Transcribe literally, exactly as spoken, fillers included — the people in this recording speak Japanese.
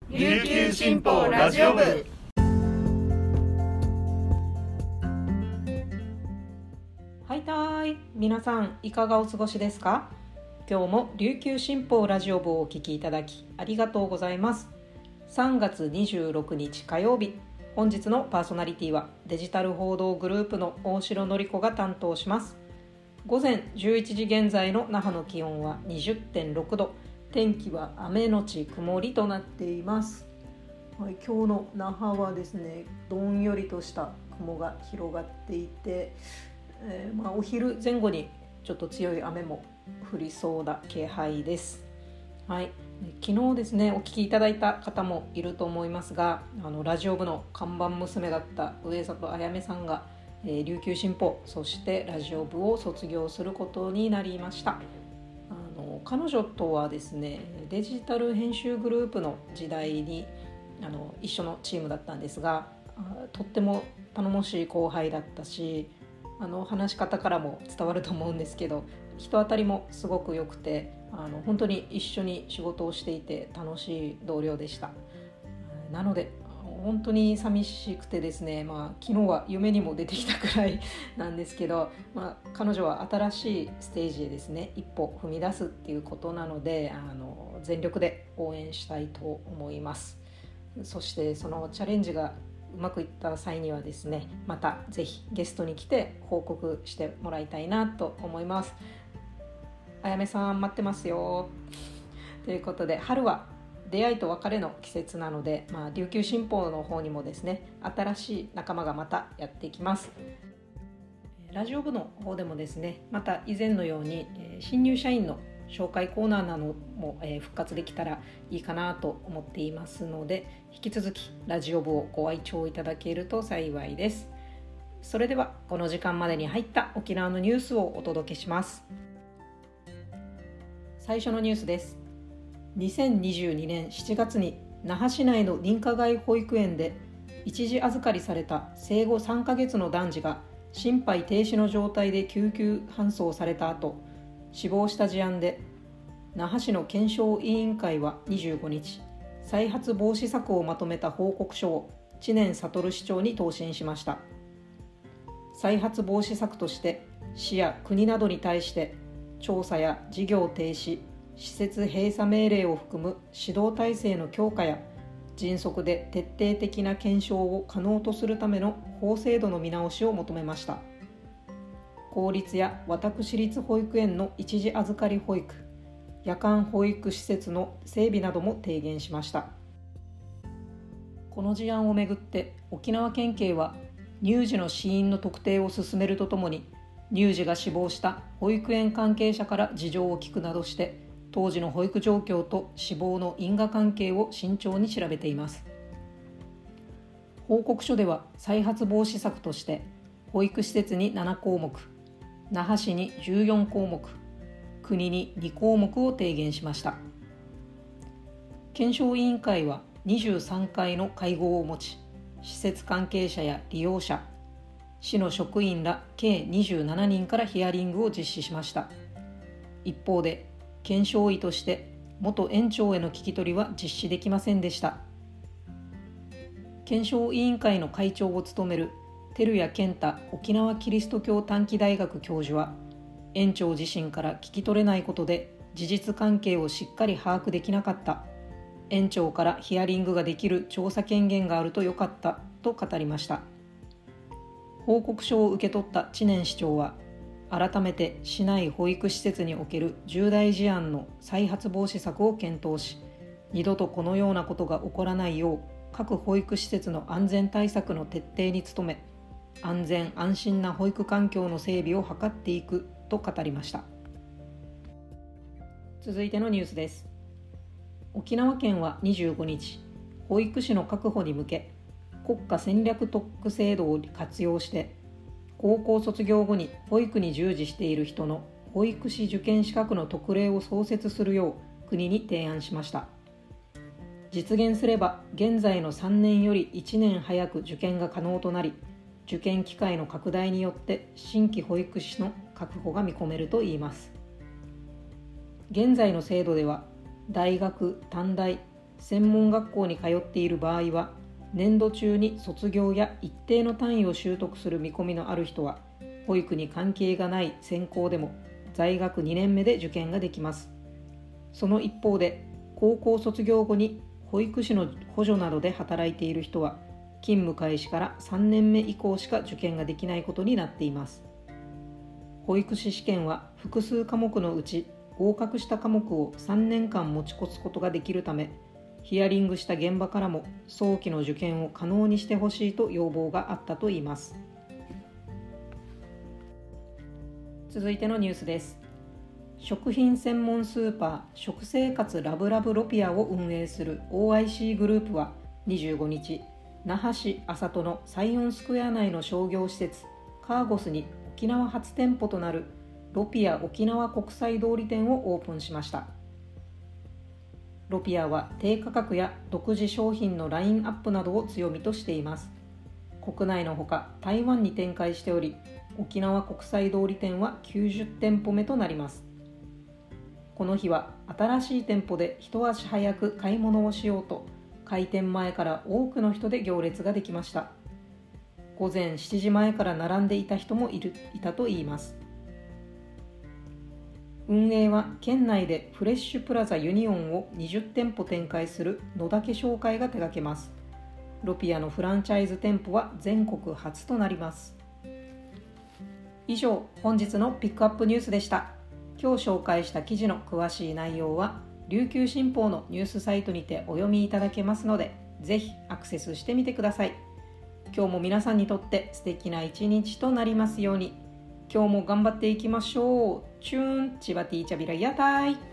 琉球新報ラジオ部。 はいたーい、皆さんいかがお過ごしですか？今日も琉球新報ラジオ部をお聞きいただきありがとうございます。さんがつにじゅうろくにち火曜日、本日のパーソナリティはデジタル報道グループの大城典子が担当します。午前じゅういちじ現在の那覇の気温は にじゅってんろくど、天気は雨のち曇りとなっています。はい、今日の那覇はですね、どんよりとした雲が広がっていて、えーまあ、お昼前後にちょっと強い雨も降りそうな気配です。はい、昨日ですね、お聞きいただいた方もいると思いますが、あのラジオ部の看板娘だった上里あやめさんが、えー、琉球新報、そしてラジオ部を卒業することになりました。あの彼女とはですね、デジタル編集グループの時代にあの一緒のチームだったんですが、とっても頼もしい後輩だったし、あの話し方からも伝わると思うんですけど、人当たりもすごく良くて、あの本当に一緒に仕事をしていて楽しい同僚でした。なので本当に寂しくてですね、まあ、昨日は夢にも出てきたくらいなんですけど、まあ、彼女は新しいステージでですね、一歩踏み出すっていうことなので、あの全力で応援したいと思います。そしてそのチャレンジがうまくいった際にはですね、またぜひゲストに来て報告してもらいたいなと思います。あやめさん待ってますよ。ということで、春は出会いと別れの季節なので、まあ、琉球新報の方にもですね、新しい仲間がまたやってきます。ラジオ部の方でもですね、また以前のように、えー、新入社員の紹介コーナーなども、えー、復活できたらいいかなと思っていますので、引き続きラジオ部をご愛聴いただけると幸いです。それではこの時間までに入った沖縄のニュースをお届けします。最初のニュースです。にせんにじゅうにねんしちがつに那覇市内の認可外保育園で一時預かりされた生後さんかげつの男児が心肺停止の状態で救急搬送された後、死亡した事案で、那覇市の検証委員会はにじゅうごにち、再発防止策をまとめた報告書を知念悟市長に答申しました。再発防止策として、市や国などに対して調査や事業停止、施設閉鎖命令を含む指導体制の強化や、迅速で徹底的な検証を可能とするための法制度の見直しを求めました。公立や私立保育園の一時預かり保育、夜間保育施設の整備なども提言しました。この事案をめぐって沖縄県警は、乳児の死因の特定を進めるとともに、乳児が死亡した保育園関係者から事情を聞くなどして、当時の保育状況と死亡の因果関係を慎重に調べています。報告書では再発防止策として、保育施設にななこうもく、那覇市にじゅうよんこうもく、国ににこうもくを提言しました。検証委員会はにじゅうさんかいの会合を持ち、施設関係者や利用者、市の職員ら計にじゅうななにんからヒアリングを実施しました。一方で、検証医として元園長への聞き取りは実施できませんでした。検証委員会の会長を務める照屋健太沖縄キリスト教短期大学教授は、園長自身から聞き取れないことで事実関係をしっかり把握できなかった、園長からヒアリングができる調査権限があるとよかったと語りました。報告書を受け取った知念市長は、改めて市内保育施設における重大事案の再発防止策を検討し、二度とこのようなことが起こらないよう各保育施設の安全対策の徹底に努め、安全安心な保育環境の整備を図っていくと語りました。続いてのニュースです。沖縄県はにじゅうごにち、保育士の確保に向け国家戦略特区制度を活用して、高校卒業後に保育に従事している人の保育士受験資格の特例を創設するよう国に提案しました。実現すれば現在のさんねんよりいちねん早く受験が可能となり、受験機会の拡大によって新規保育士の確保が見込めるといいます。現在の制度では大学、短大、 専門学校に通っている場合は、年度中に卒業や一定の単位を習得する見込みのある人は、保育に関係がない専攻でも在学にねんめで受験ができます。その一方で、高校卒業後に保育士の補助などで働いている人は、勤務開始からさんねんめ以降しか受験ができないことになっています。保育士試験は複数科目のうち合格した科目をさんねんかん持ち越すことができるため、ヒアリングした現場からも早期の受験を可能にしてほしいと要望があったといいます。続いてのニュースです。食品専門スーパー食生活ラブラブロピアを運営する オーアイシー グループはにじゅうごにち、那覇市安里のサイオンスクエア内の商業施設カーゴスに沖縄初店舗となるロピア沖縄国際通り店をオープンしました。ロピアは低価格や独自商品のラインアップなどを強みとしています。国内のほか台湾に展開しており、沖縄国際通り店はきゅうじゅってんぽめとなります。この日は新しい店舗で一足早く買い物をしようと、開店前から多くの人で行列ができました。午前しちじまえから並んでいた人もいる、いたといいます。運営は県内でフレッシュプラザユニオンをにじゅってんぽ展開する野田家商会が手掛けます。ロピアのフランチャイズ店舗は全国初となります。以上、本日のピックアップニュースでした。今日紹介した記事の詳しい内容は琉球新報のニュースサイトにてお読みいただけますので、ぜひアクセスしてみてください。今日も皆さんにとって素敵な一日となりますように。今日も頑張っていきましょう。チューンチバティチャビラヤタイ。